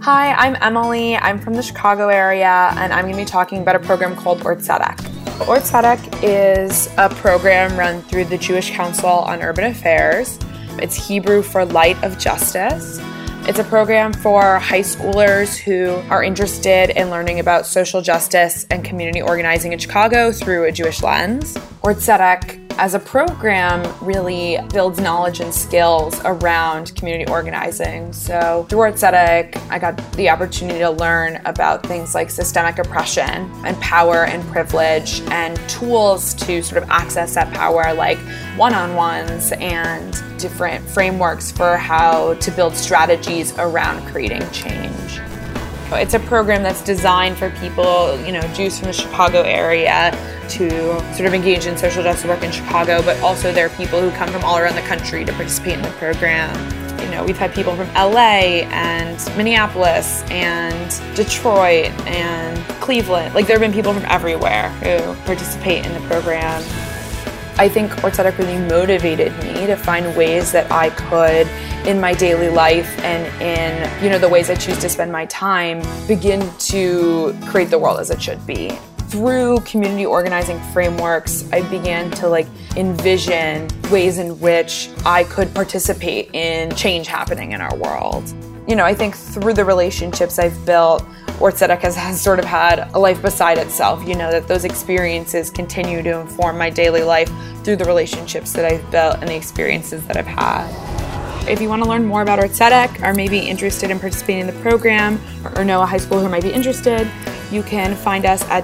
Hi, I'm Emily. I'm from the Chicago area, and I'm going to be talking about a program called Ort Tzedek. Ort Tzedek is a program run through the Jewish Council on Urban Affairs. It's Hebrew for Light of Justice. It's a program for high schoolers who are interested in learning about social justice and community organizing in Chicago through a Jewish lens. Ort Tzedek, as a program, really builds knowledge and skills around community organizing. So through Ort Tzedek, I got the opportunity to learn about things like systemic oppression and power and privilege and tools to sort of access that power, like one-on-ones and different frameworks for how to build strategies around creating change. It's a program that's designed for people, Jews from the Chicago area to sort of engage in social justice work in Chicago, but also there are people who come from all around the country to participate in the program. We've had people from LA and Minneapolis and Detroit and Cleveland. There have been people from everywhere who participate in the program. I think Ort Tzedek really motivated me to find ways that I could, in my daily life and in the ways I choose to spend my time, begin to create the world as it should be. Through community organizing frameworks, I began to envision ways in which I could participate in change happening in our world. I think through the relationships I've built, Ort Tzedek has sort of had a life beside itself, that those experiences continue to inform my daily life through the relationships that I've built and the experiences that I've had. If you want to learn more about Ort Tzedek or maybe interested in participating in the program or know a high schooler who might be interested, you can find us at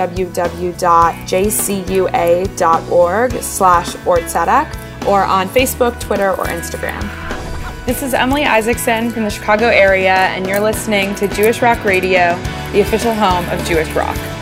www.jcua.org/Ort Tzedek or on Facebook, Twitter, or Instagram. This is Emily Isaacson from the Chicago area, and you're listening to Jewish Rock Radio, the official home of Jewish rock.